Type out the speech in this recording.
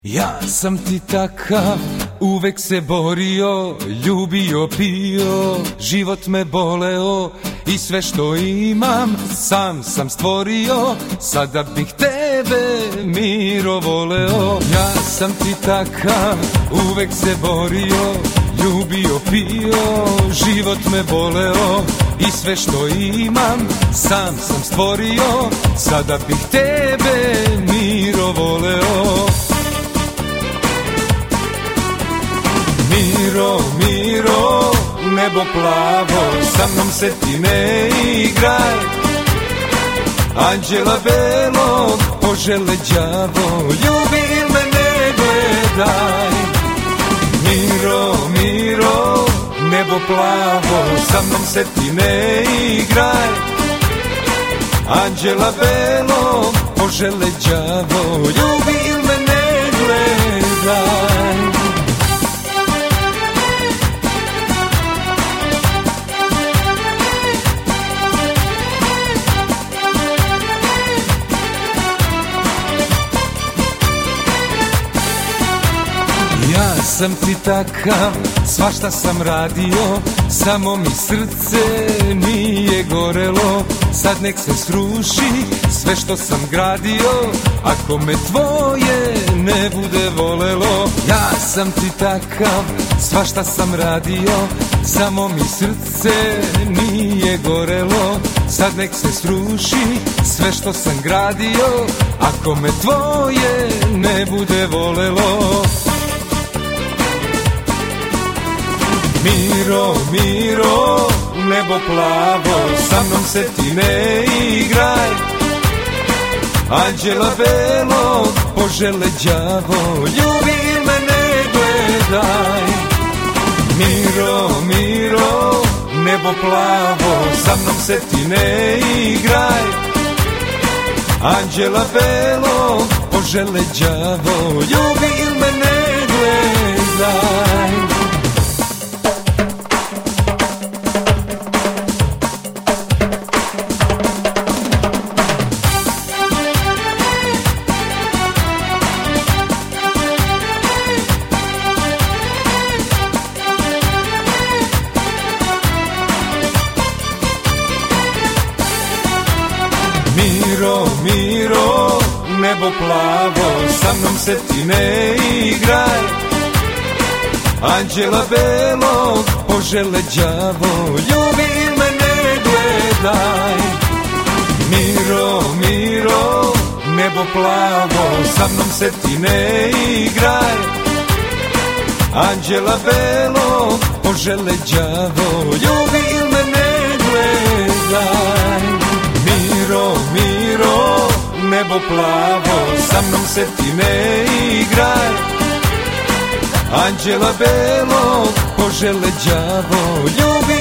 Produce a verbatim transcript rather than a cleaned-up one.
Ja sam ti takav, uvek se borio, ljubio, pio, život me boleo i sve što imam sam sam stvorio, sada bih tebe Miro voleo. Ja sam ti takav, uvek se borio, ljubio, pio, život me boleo i sve što imam sam sam stvorio, sada bih tebe Miro voleo. Miro, Miro, nebo plavo, sa mnom se ti ne igraj. Anđela belog, požele đavo, ljubi il me ne gledaj. Miro, Miro, nebo plavo, sa mnom se ti ne igraj. Anđela belog, požele đavo, ljubi il me ne gledaj. Ja sam ti takav, svašta sam radio, samo mi srce nije gorelo. Sad nek se sruši sve što sam gradio, ako me tvoje ne bude volelo. Ja sam ti takav, svašta sam radio, samo mi srce nije gorelo. Sad nek se sruši sve što sam gradio, ako me tvoje ne bude volelo. Miro, Miro, nebo plavo, sa mnom se ti ne igraj. Anđela belog, požele đavo, ljubi il me ne gledaj. Miro, Miro, nebo plavo, sa mnom se ti ne igraj. Anđela belog, požele đavo, ljubi il me ne gledaj. Miro, Miro, nebo plavo, sa mnom se ti ne igraj. Anđela belog, požele đavo, ljubi il me ne gledaj. Miro, Miro, nebo plavo, sa mnom se ti ne igraj. Anđela belog, požele đavo, ljubi il me ne gledaj. Miro, Miro, nebo plavo, sa mnom se ti ne igraj. Anđela belog, požele đavo, ljubi